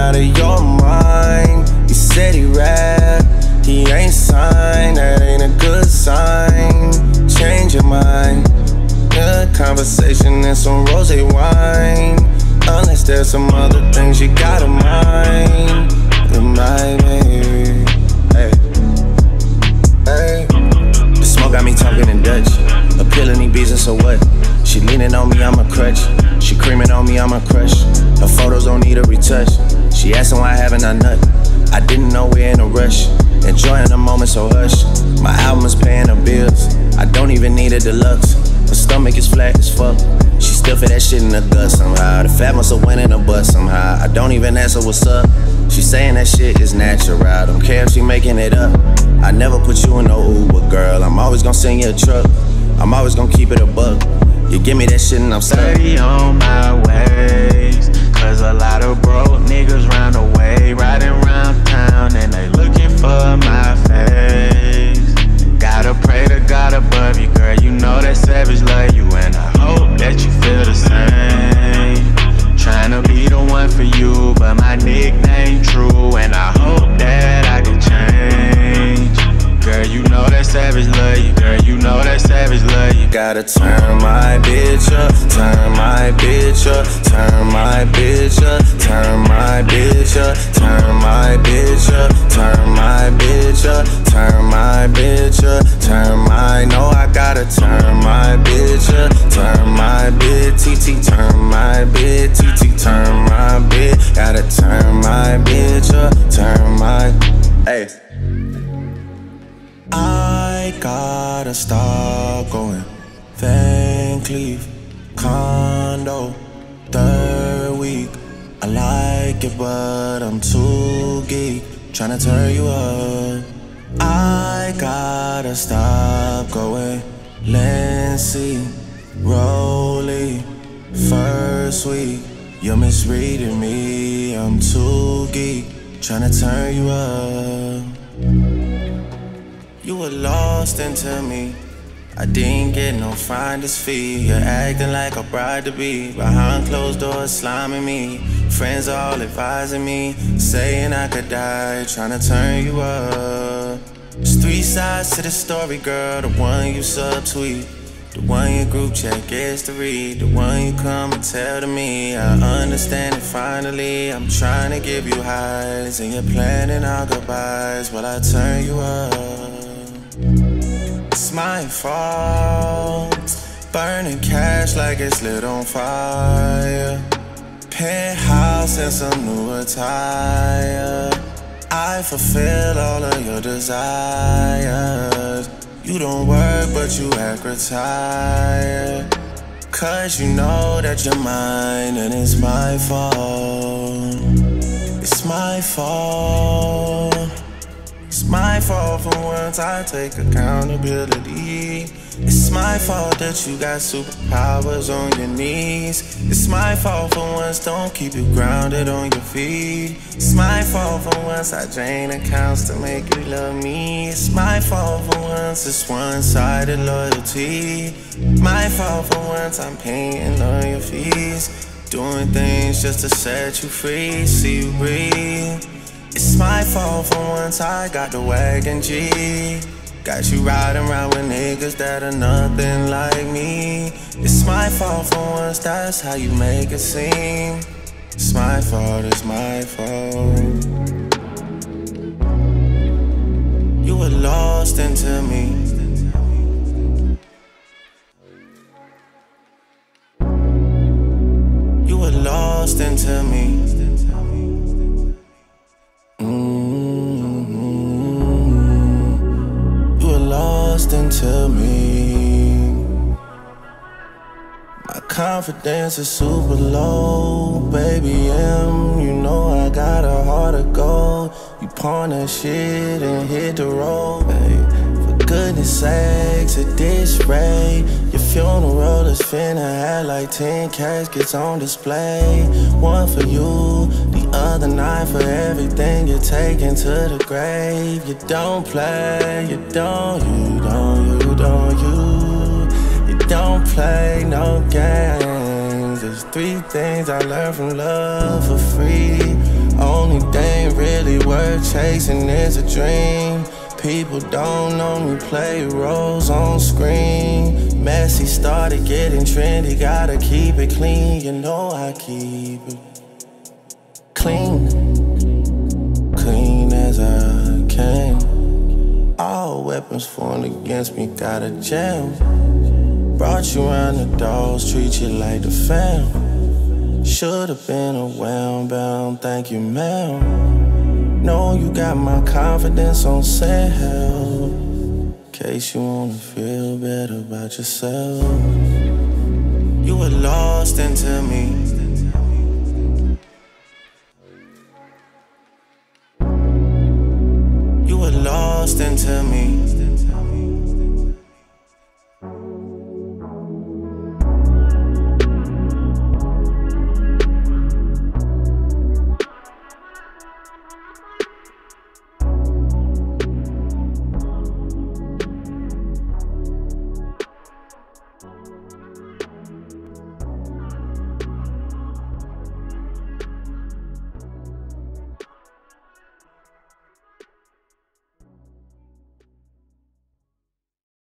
out of your mind. You said he rap, he ain't signed, that ain't a good sign. Change your mind. Good conversation and some rosé wine. Unless there's some other things you gotta mind. My baby, hey, hey. The smoke got me talking in Dutch. Appealing these beats and so what? She leaning on me, I'm a crutch. She creaming on me, I'm a crush. Her photos don't need a retouch. She asking why haven't I nut? I didn't know we're in a rush. Enjoying the moment, so hush. My album is paying the bills. I don't even need a deluxe. Her stomach is flat as fuck. She still fit that shit in the gut somehow. The fat must have went in her butt somehow. I don't even ask her what's up. She saying that shit is natural. I don't care if she making it up. I never put you in no Uber, girl. I'm always gonna send you a truck. I'm always gonna keep it a buck. You give me that shit and I'm stuck. 30 on my ways, cause a lot of broke niggas round the way, riding round town and they looking for my face. Gotta pray to God above you, girl, you know that savage love you, and I hope that you feel the same. Tryna be the one for you, but my nickname true, and I hope that I can change. Girl, you know that savage love you, girl, you know that savage love you. Gotta turn my bitch up, turn my bitch up, turn my bitch up, turn my bitch up, turn my bitch up, turn my bitch up, turn my bitch up, turn my, no, I gotta turn my bitch up, turn my bitch, TT, turn my bitch, TT, turn my bitch, gotta turn my bitch up, turn my, hey. I gotta stop going. Van Cleef, condo, third week. I like it, but I'm too geek. Tryna turn you up. I gotta stop going. Lancy, Rolly, first week. You're misreading me. I'm too geek. Tryna turn you up. You were lost into me. I didn't get no finder's fee. You're acting like a bride to be. Behind closed doors, sliming me. Friends all advising me, saying I could die, trying to turn you up. There's three sides to the story, girl. The one you subtweet, the one your group chat gets to read, the one you come and tell to me. I understand it finally. I'm trying to give you highs, and you're planning our goodbyes while I turn you up. It's my fault, burning cash like it's lit on fire. Penthouse and some new attire. I fulfill all of your desires. You don't work but you act retired, cause you know that you're mine, and it's my fault. It's my fault. It's my fault for once I take accountability. It's my fault that you got superpowers on your knees. It's my fault for once, don't keep you grounded on your feet. It's my fault for once I drain accounts to make you love me. It's my fault for once, it's one-sided loyalty. My fault for once, I'm paying all your fees, doing things just to set you free, see you breathe. It's my fault for once I got the wagon G. Got you riding around with niggas that are nothing like me. It's my fault for once, that's how you make it seem. It's my fault, it's my fault. You were lost into me. You were lost into me. Lost into me. My confidence is super low, baby M. You know I got a heart of gold. You pawn that shit and hit the road, babe. For goodness sakes, at this rate, your funeral is finna have like 10 caskets on display. One for you, the other 9 for everything you're taking to the grave. You don't play, you don't play no games. There's 3 things I learned from love for free. Only thing really worth chasing is a dream. People don't only play roles on screen. Messy started getting trendy, gotta keep it clean. You know I keep it clean, clean as I can. All weapons formed against me got a jam. Brought you around the dogs, treat you like the fam. Should've been around, but I don't thank you, ma'am. Know you got my confidence on sale. In case you wanna feel better about yourself. You were lost into me,